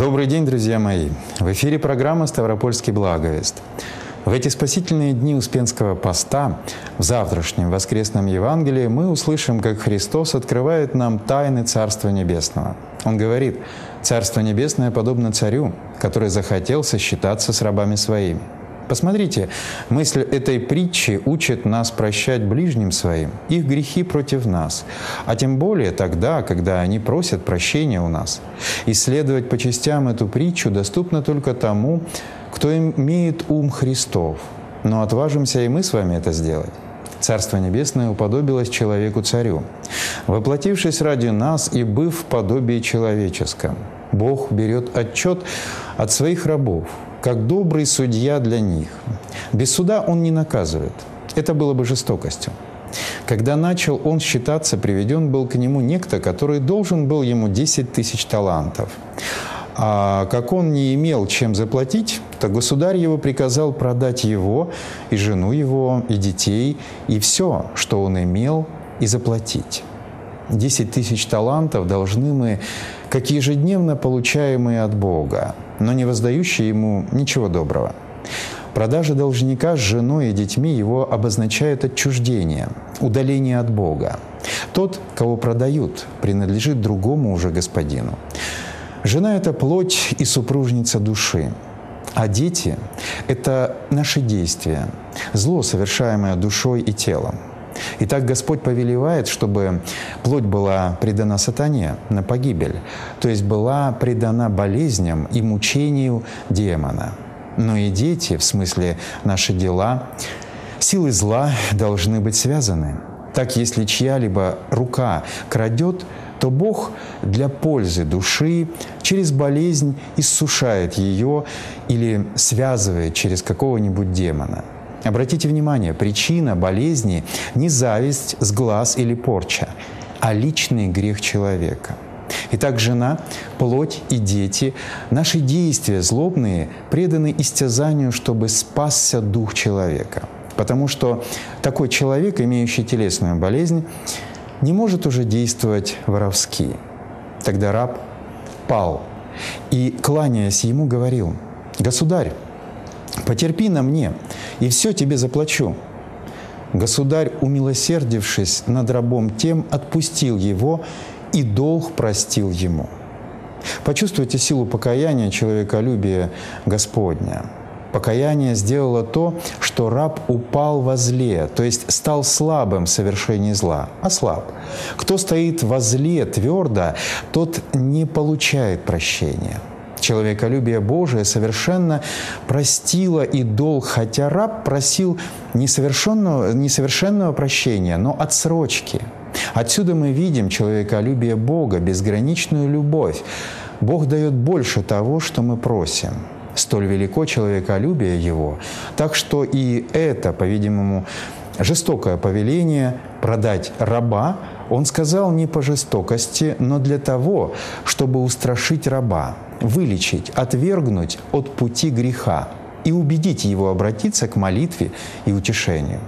Добрый день, друзья мои! В эфире программа «Ставропольский благовест». В эти спасительные дни Успенского поста, в завтрашнем воскресном Евангелии, мы услышим, как Христос открывает нам тайны Царства Небесного. Он говорит: «Царство Небесное подобно царю, который захотел сосчитаться с рабами своими». Посмотрите, мысль этой притчи учит нас прощать ближним своим их грехи против нас, а тем более тогда, когда они просят прощения у нас. Исследовать по частям эту притчу доступно только тому, кто имеет ум Христов. Но отважимся и мы с вами это сделать. Царство Небесное уподобилось человеку-царю, воплотившись ради нас и быв в подобии человеческом. Бог берет отчет от своих рабов, как добрый судья для них. Без суда Он не наказывает. Это было бы жестокостью. Когда начал он считаться, приведен был к нему некто, который должен был ему 10 тысяч талантов. А как он не имел чем заплатить, то государь его приказал продать его, и жену его, и детей, и все, что он имел, и заплатить. 10 тысяч талантов должны мы, как ежедневно получаемые от Бога, но не воздающие Ему ничего доброго. Продажа должника с женой и детьми его обозначает отчуждение, удаление от Бога. Тот, кого продают, принадлежит другому уже господину. Жена – это плоть и супружница души, а дети – это наши действия, зло, совершаемое душой и телом. Итак, Господь повелевает, чтобы плоть была предана сатане на погибель, то есть была предана болезням и мучению демона. Но и дети, в смысле наши дела, силы зла должны быть связаны. Так, если чья-либо рука крадет, то Бог для пользы души через болезнь иссушает ее или связывает через какого-нибудь демона. Обратите внимание, причина болезни не зависть с глаз или порча, а личный грех человека. Итак, жена, плоть и дети, наши действия злобные преданы истязанию, чтобы спасся дух человека. Потому что такой человек, имеющий телесную болезнь, не может уже действовать воровски. Тогда раб пал и, кланяясь ему, говорил: «Государь, потерпи на мне, и все тебе заплачу». Государь, умилосердившись над рабом тем, отпустил его и долг простил ему. Почувствуйте силу покаяния, человеколюбия Господня. Покаяние сделало то, что раб упал во зле, то есть стал слабым в совершении зла, ослаб. Кто стоит во зле твердо, тот не получает прощения. Человеколюбие Божие совершенно простило и долг, хотя раб просил несовершенного прощения, но отсрочки. Отсюда мы видим человеколюбие Бога, безграничную любовь. Бог дает больше того, что мы просим. Столь велико человеколюбие Его, так что и это, по-видимому, жестокое повеление продать раба Он сказал не по жестокости, но для того, чтобы устрашить раба, вылечить, отвергнуть от пути греха и убедить его обратиться к молитве и утешению.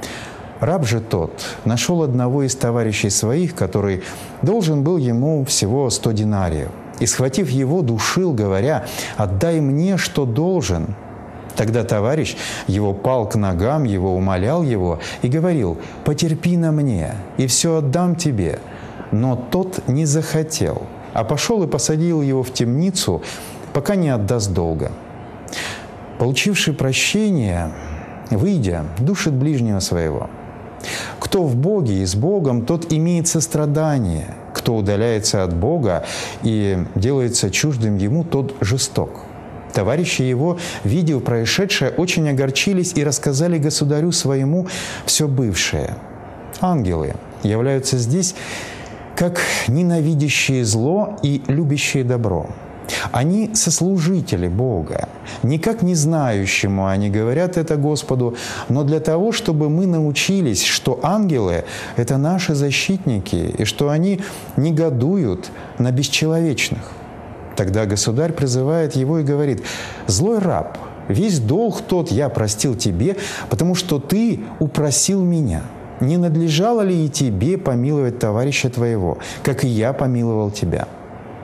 Раб же тот нашел одного из товарищей своих, который должен был ему всего 100 динариев, и, схватив его, душил, говоря: «Отдай мне, что должен». Тогда товарищ его пал к ногам его, умолял его и говорил: «Потерпи на мне, и все отдам тебе». Но тот не захотел, а пошел и посадил его в темницу, пока не отдаст долга. Получивший прощение, выйдя, душит ближнего своего. Кто в Боге и с Богом, тот имеет сострадание. Кто удаляется от Бога и делается чуждым Ему, тот жесток. Товарищи его, видев происшедшее, очень огорчились и рассказали государю своему все бывшее. Ангелы являются здесь как ненавидящие зло и любящие добро. Они сослужители Бога. Никак не знающему они говорят это Господу, но для того, чтобы мы научились, что ангелы – это наши защитники, и что они негодуют на бесчеловечных. Тогда государь призывает его и говорит: «Злой раб, весь долг тот я простил тебе, потому что ты упросил меня. Не надлежало ли и тебе помиловать товарища твоего, как и я помиловал тебя?»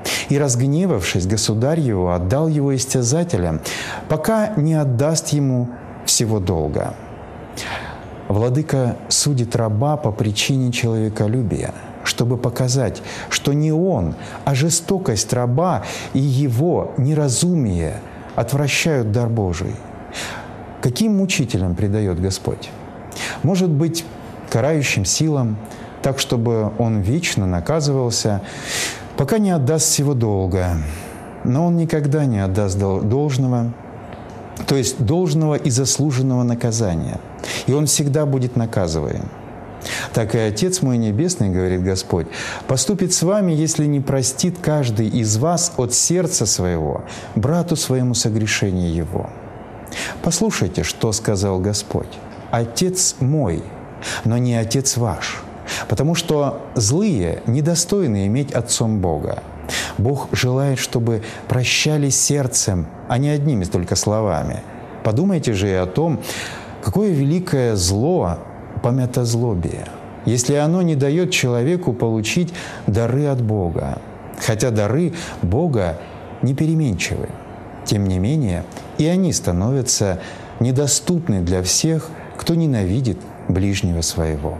И, разгневавшись, государь его отдал его истязателям, пока не отдаст ему всего долга. Владыка судит раба по причине человеколюбия, чтобы показать, что не он, а жестокость раба и его неразумие отвращают дар Божий. Каким мучителям предает Господь? Может быть, карающим силам, так, чтобы он вечно наказывался, пока не отдаст всего долга. Но он никогда не отдаст должного, то есть должного и заслуженного наказания. И он всегда будет наказываем. Так и Отец мой Небесный, говорит Господь, поступит с вами, если не простит каждый из вас от сердца своего брату своему согрешение его. Послушайте, что сказал Господь. Отец мой, но не Отец ваш. Потому что злые недостойны иметь отцом Бога. Бог желает, чтобы прощали сердцем, а не одними только словами. Подумайте же и о том, какое великое зло памятозлобие, если оно не дает человеку получить дары от Бога. Хотя дары Бога не переменчивы. Тем не менее, и они становятся недоступны для всех, кто ненавидит ближнего своего.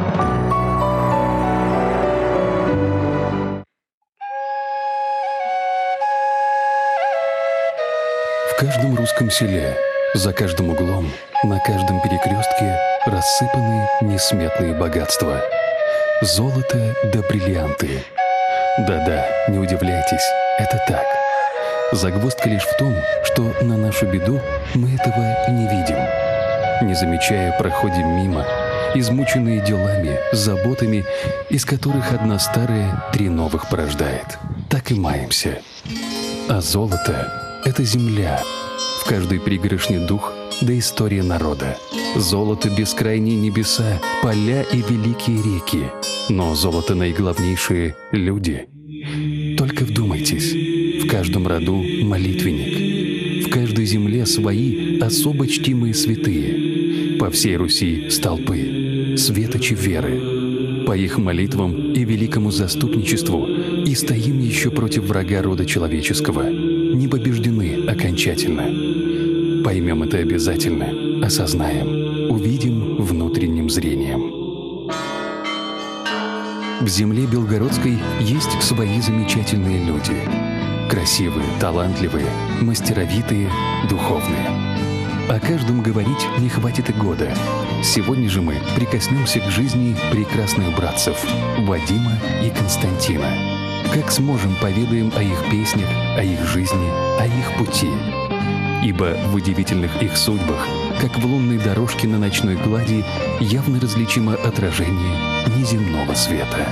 В каждом русском селе, за каждым углом, на каждом перекрестке рассыпаны несметные богатства. Золото да бриллианты. Да-да, не удивляйтесь, это так. Загвоздка лишь в том, что на нашу беду мы этого не видим. Не замечая, проходим мимо, измученные делами, заботами, из которых одна старая 3 новых порождает. Так и маемся. А золото — это земля. В каждой пригоршне дух да история народа. Золото — бескрайние небеса, поля и великие реки. Но золото наиглавнейшие — люди. Только вдумайтесь, в каждом роду молитвенник, в каждой земле свои особо чтимые святые, по всей Руси столпы, светочи веры. По их молитвам и великому заступничеству и стоим еще против врага рода человеческого, не побеждены окончательно. Поймем это обязательно, осознаем, увидим внутренним зрением. В земле Белгородской есть свои замечательные люди. Красивые, талантливые, мастеровитые, духовные. О каждом говорить не хватит и года. Сегодня же мы прикоснемся к жизни прекрасных братцев Вадима и Константина. Как сможем, поведаем о их песнях, о их жизни, о их пути. Ибо в удивительных их судьбах, как в лунной дорожке на ночной глади, явно различимо отражение неземного света.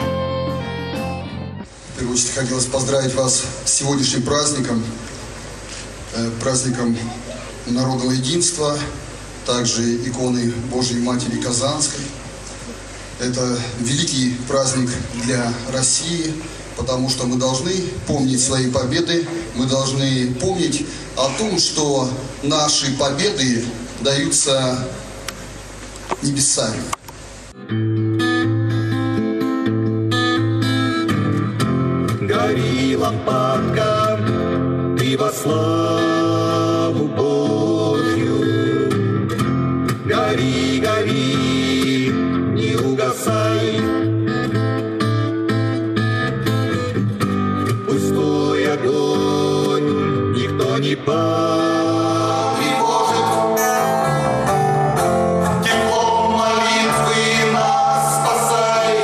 В первую очередь хотелось поздравить вас с сегодняшним праздником, праздником народного единства, также иконы Божией Матери Казанской. Это великий праздник для России, потому что мы должны помнить свои победы, мы должны помнить о том, что наши победы даются небесами. Гори, лампадка, ты во славу Божью. Гори, гори, не угасай. Пустой огонь никто не потревожит. Теплом молитвы нас спасай.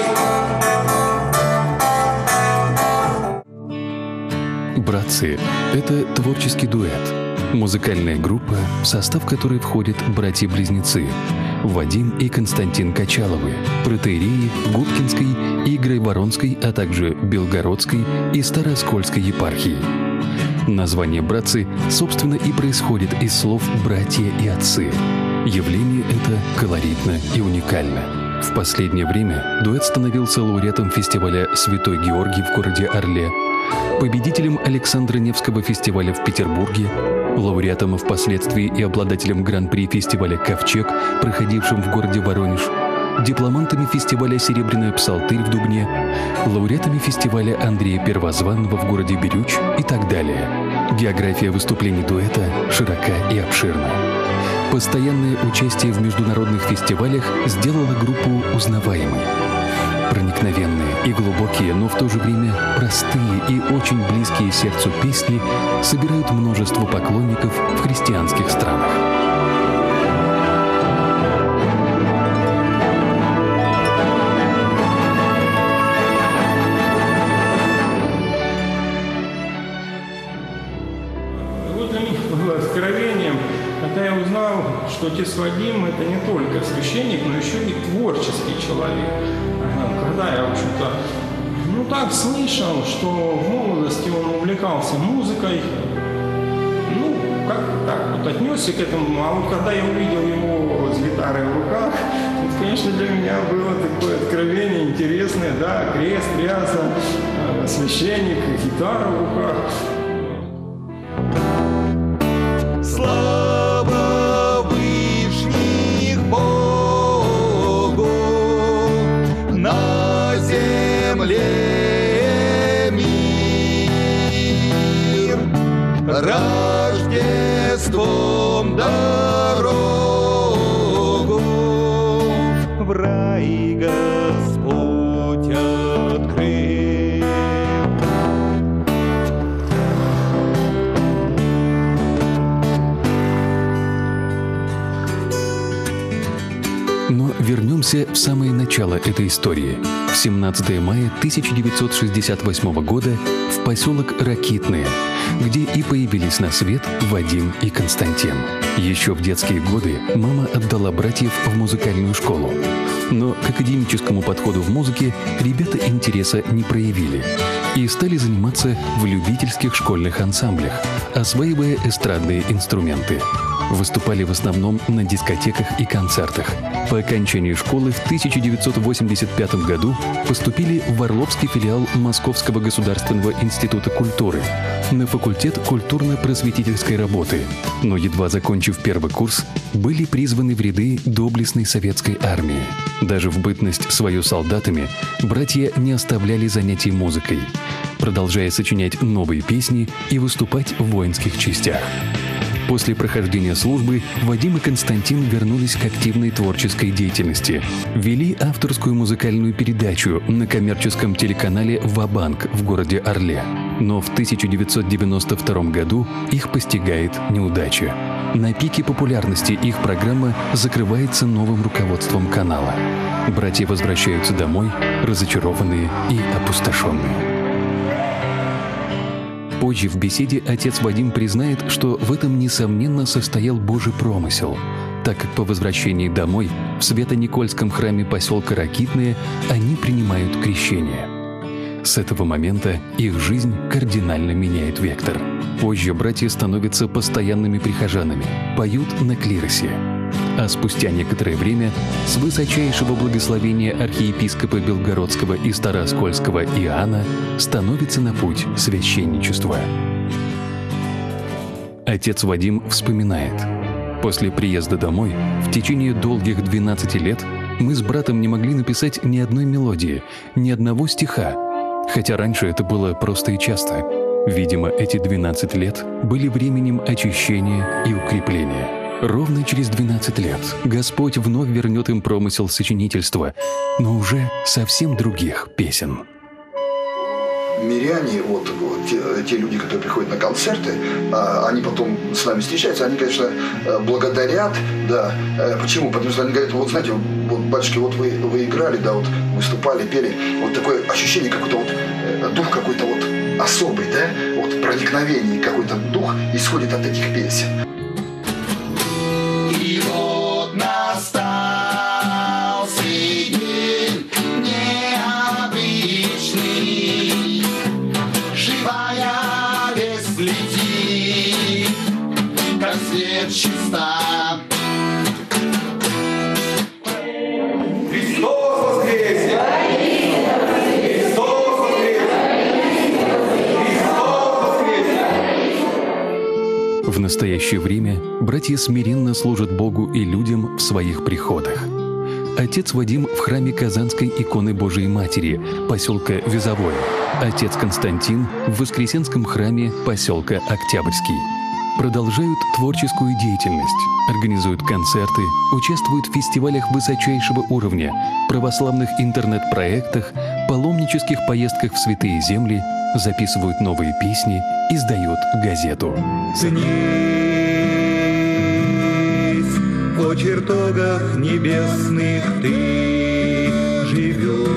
«Братцы» — это творческий дуэт, музыкальная группа, в состав которой входят братья-близнецы Вадим и Константин Качаловы, протоиереи Губкинской и Грайворонской, а также Белгородской и Старооскольской епархии. Название «братцы» собственно и происходит из слов «братья» и «отцы». Явление это колоритно и уникально. В последнее время дуэт становился лауреатом фестиваля «Святой Георгий» в городе Орле, победителем Александра Невского фестиваля в Петербурге, лауреатом впоследствии и обладателем гран-при фестиваля «Ковчег», проходившем в городе Воронеж, дипломантами фестиваля «Серебряная псалтырь» в Дубне, лауреатами фестиваля Андрея Первозванного в городе Бирюч и так далее. География выступлений дуэта широка и обширна. Постоянное участие в международных фестивалях сделало группу узнаваемой. Проникновенные и глубокие, но в то же время простые и очень близкие сердцу песни собирают множество поклонников в христианских странах. Вот для них было откровением, когда я узнал, что отец Вадим – это не только священник, но еще и творческий человек. Когда я, в общем-то, так слышал, что в молодости он увлекался музыкой, как так вот отнесся к этому, а вот когда я увидел его с гитарой в руках, это, конечно, для меня было такое откровение интересное, да, крест, ряса, священник, гитара в руках. Слава вышних Богу на земле мир, Рождеством дорогу в рай Господь открыл. Но вернемся в самое начало этой истории. В 17 мая 1968 года в поселок Ракитное, где и появились на свет Вадим и Константин. Еще в детские годы мама отдала братьев в музыкальную школу. Но к академическому подходу в музыке ребята интереса не проявили и стали заниматься в любительских школьных ансамблях, осваивая эстрадные инструменты. Выступали в основном на дискотеках и концертах. По окончании школы в 1985 году поступили в Орловский филиал Московского государственного института культуры на факультет культурно-просветительской работы. Но едва закончив первый курс, были призваны в ряды доблестной советской армии. Даже в бытность свою солдатами братья не оставляли занятий музыкой, продолжая сочинять новые песни и выступать в воинских частях. После прохождения службы Вадим и Константин вернулись к активной творческой деятельности. Вели авторскую музыкальную передачу на коммерческом телеканале «Ва-банк» в городе Орле. Но в 1992 году их постигает неудача. На пике популярности их программа закрывается новым руководством канала. Братья возвращаются домой, разочарованные и опустошенные. Позже в беседе отец Вадим признает, что в этом, несомненно, состоял Божий промысел, так как по возвращении домой в Свято-Никольском храме поселка Ракитное они принимают крещение. С этого момента их жизнь кардинально меняет вектор. Позже братья становятся постоянными прихожанами, поют на клиросе. А спустя некоторое время с высочайшего благословения архиепископа Белгородского и Старооскольского Иоанна становится на путь священничества. Отец Вадим вспоминает: «После приезда домой в течение долгих 12 лет мы с братом не могли написать ни одной мелодии, ни одного стиха, хотя раньше это было просто и часто. Видимо, эти 12 лет были временем очищения и укрепления. Ровно через 12 лет Господь вновь вернет им промысел сочинительства, но уже совсем других песен». Миряне, те люди, которые приходят на концерты, они потом с нами встречаются, они, конечно, благодарят, да. Почему? Потому что они говорят: вот знаете, вот, батюшки, вот вы играли, да, вот выступали, пели, вот такое ощущение, какой-то вот дух какой-то вот особый, да, вот проникновение, какой-то дух исходит от этих песен. И вот настал сей день необычный, живая весть летит, как свет чиста. Христос воскресе! Христос воскресе! В настоящее время братья смиренно служат Богу и людям в своих приходах. отец Вадим в храме Казанской иконы Божией Матери, поселка Вязовое, отец Константин в Воскресенском храме поселка Октябрьский. Продолжают творческую деятельность, организуют концерты, участвуют в фестивалях высочайшего уровня, православных интернет-проектах, паломнических поездках в святые земли, записывают новые песни, издают газету. Снись о чертогах небесных ты живешь,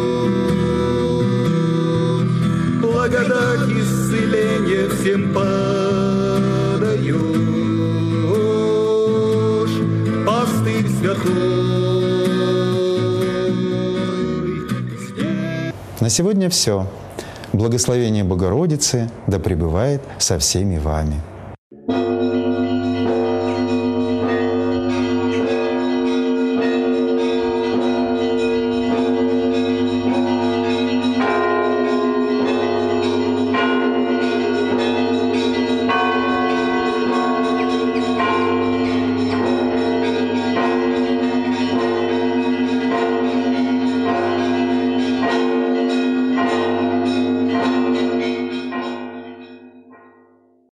благодать исцеления всем подаешь, пастырь святой. На сегодня все. Благословение Богородицы да пребывает со всеми вами.